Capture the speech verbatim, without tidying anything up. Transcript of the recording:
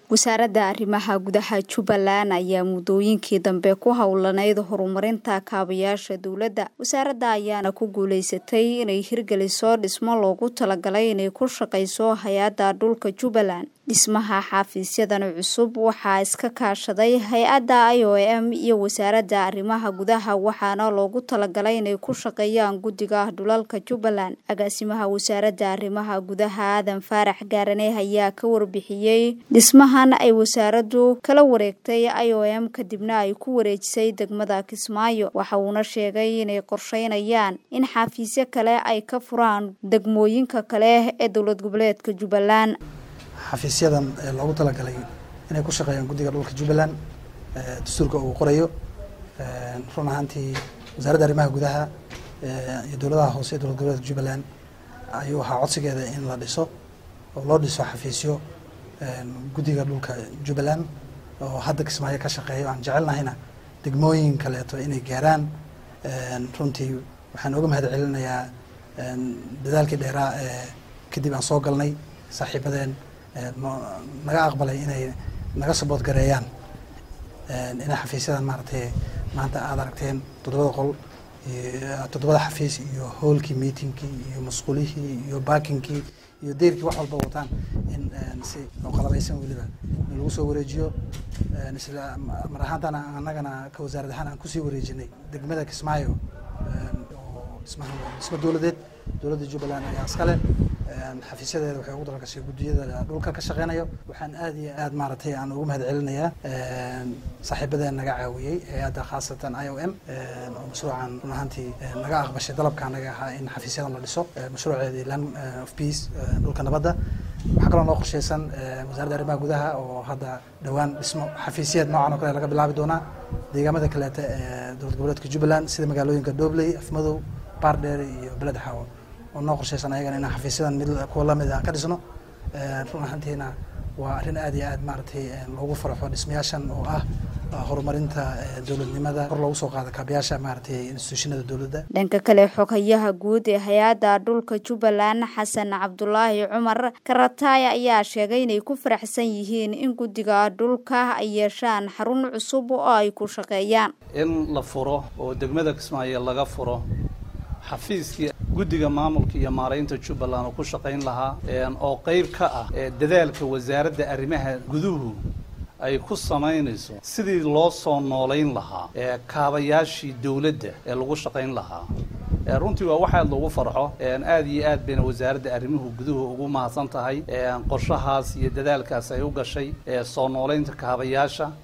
wasaaradda arrimaha gudaha Jubbaland ayaa muddooyinkii dambe ku hawlanayd horumarinta kaabayaasha dawladda. Wasaaradda ayaana ku guuleysatay inay hirgeliso dhismo loogu talagalay inay ku shaqeyso hay'adda dhulka Jubbaland. Dhismaha xafiisyadan cusub waxaa iska kaashaday hay'adda I O M iyo wasaaradda arrimaha gudaha waxaana loogu talagalay inay ku shaqeeyaan guddiga dhulalka Jubbaland. Agaasimaha wasaaradda arrimaha gudaha Aadan Faarax Gaarane ayaa ka warbixiyay dhismaha ay wasaaraddu kala wareegtay I O M kadibna ay ku wareejisay degmada Kismaayo. Waxa uuna sheegay inay qorsheynayaan in xafiisyo kale ay ka furaan degmooyinka kale ee dowlad goboleedka Jubbaland. xafiisyadan loogu talagalay inay ku shaqeeyaan guddiga dhulka Jubbaland dastuurka uu qorayo run ahaantii wasaaradda arrimaha gudaha iyo dowladaha hoose ee dowlad goboleedka Jubbaland ayuu ahaa codsigeeda in la dhiso oo loo dhiso xafiisyo guddiga dhulka Jubbaland oo hadda Kismaayo ka shaqeeyo aan jecelnahayna degmooyin kaleeto inay gaaraan. runtii waxaan uga mahad celinayaa dadaalkii dheeraa ee kadib aan soo galnay saaxiibadeen naga aqbalay inay naga sabood gareeyaan inay xafiisyadan maaragtay maanta aad aragteen toddobada qol toddobada xafiis iyo hallkii meetingkii iyo mas'uuliyihii iyo parkingkii iyo deyrkii wax walba wataan in si qalabaysan weliba lagu soo wareejiyo isla mar ahaantana annagana ka wasaarad ahaan aan kusii wareejinay degmada Kismaayo oo ismaha isma dowladeed dowladda Jubbaland ayaa iskale xafiisyadeeda waxay ugu dalgashay guddiyada dhulka ka shaqeynayo. waxaan aad iyo aad maaragtay aan ugu mahad celinayaa saaxiibadeen naga caawiyay hay'adda khaasatan I O M oo mashruucan run ahaantii naga aqbashay dalabka naga ahaa in xafiisyadan la dhiso mashruuceedii Land of Peace dhulka nabadda. waxaa kaloo noo qorsheysan wasaaradda arrimaha gudaha oo hadda dhowaan dhismo xafiisyeed noocan oo kale laga bilaabi doonaa deegaamada kaleeta ee dowlad goboleedka Jubbaland sida magaalooyinka Doobley, Afmadow, Baardheer iyo Beled Xaawo oo noo qorsheysan ayagana inaan xafiisyadan mid kuwa lamid ah ka dhisno. run ahaantiina waa arrin aad iyo aad maaragtay loogu farxo dhismayaashan oo ah horumarinta dowladnimada kor loogu soo qaado kaabayaasha maaragtay institutionada dowladda. dhanka kale xogayaha guud ee hay'adda dhulka Jubbaland Xasan Cabdullaahi Cumar Karataaya ayaa sheegay inay ku faraxsan yihiin in guddiga dhulka ay yeeshaan xarun cusub oo ay ku shaqeeyaan in la furo oo degmada Kismaayo laga furo xafiiskii guddiga maamulka iyo maareynta Jubbaland oo ku shaqeyn lahaa oo qayb ka ah dadaalka wasaaradda arrimaha guduhu ay ku sameynayso sidii loo soo nooleyn lahaa ee kaabayaashii dawladda ee lagu shaqeyn lahaa. runtii waa waxa lagu farxo aad iyo aad bayna wasaaradda arrimuhu guduhu ugu mahadsan tahay qorshahaas iyo dadaalkaas ay u gashay soo nooleynta kaabayaasha.